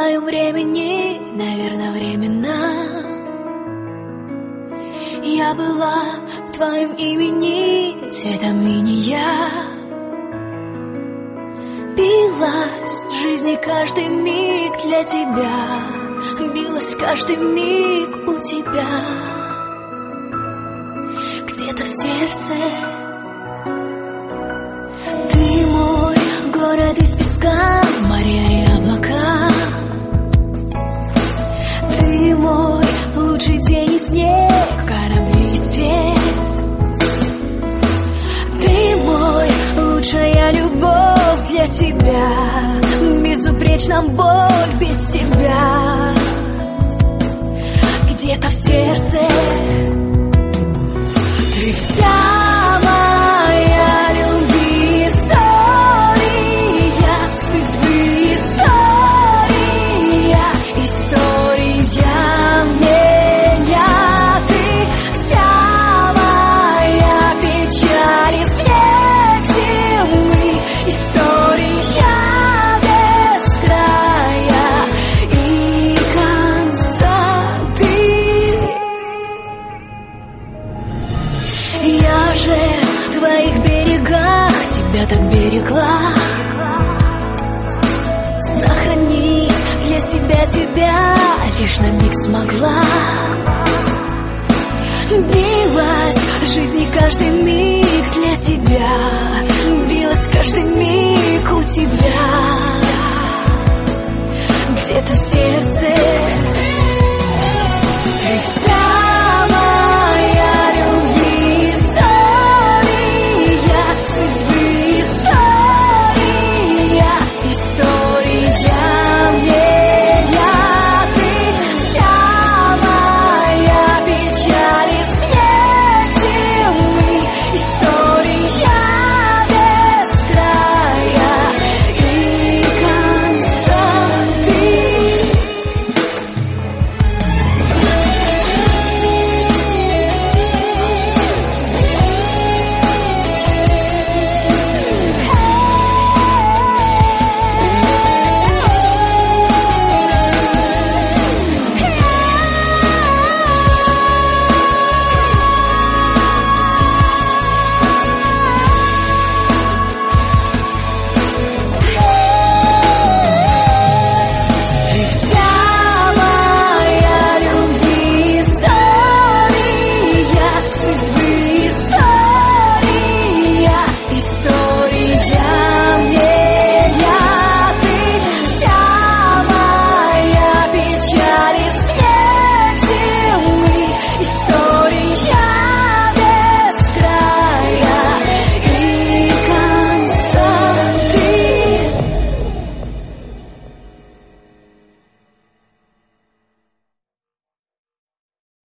твоем времени, наверное, временно. Я была в твоем имени цветом иния. Билась в жизни каждый миг для тебя, билась каждый миг у тебя. Где-то в сердце ты мой город из песка, моря и облака. Ты мой лучший день и снег, корабли и свет. Ты мой лучшая любовь для тебя, безупречна боль без тебя. Где-то в сердце ты вся моя любви, история, судьбы история, история меня. Ты вся моя печаль и смех зимы, история без края и конца. Ты, я же в твоих берегах тебя так берегла, сохранить для себя лишь на миг смогла. Билась в жизни каждый миг для тебя, билась каждый миг у тебя. Где-то все